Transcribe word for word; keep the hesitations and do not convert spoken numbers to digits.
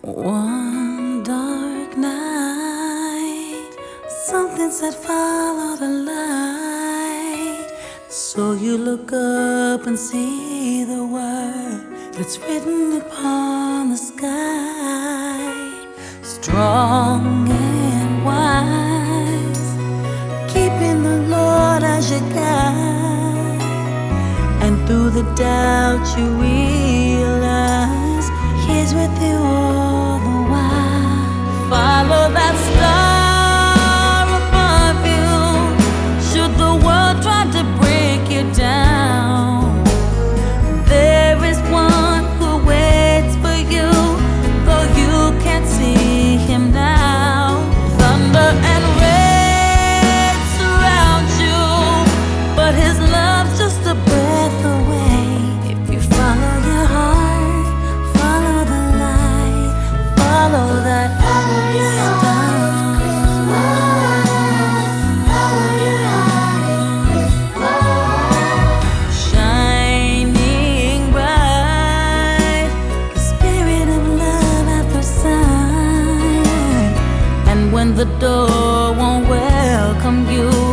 One dark night, something said follow the light. So you look up and see the word that's written upon the sky. Strong and wise, keeping the Lord as your guide. And through the doubt you realize He's with you all the while. Follow that star above you. Should the world try to break you down, there is one who waits for you, though you can't see Him now. Thunder and rain surround you, but His love's just a breath away. If you follow your heart, follow the light, follow that star. Shining bright, the spirit of love at first sight. And when the door won't welcome you,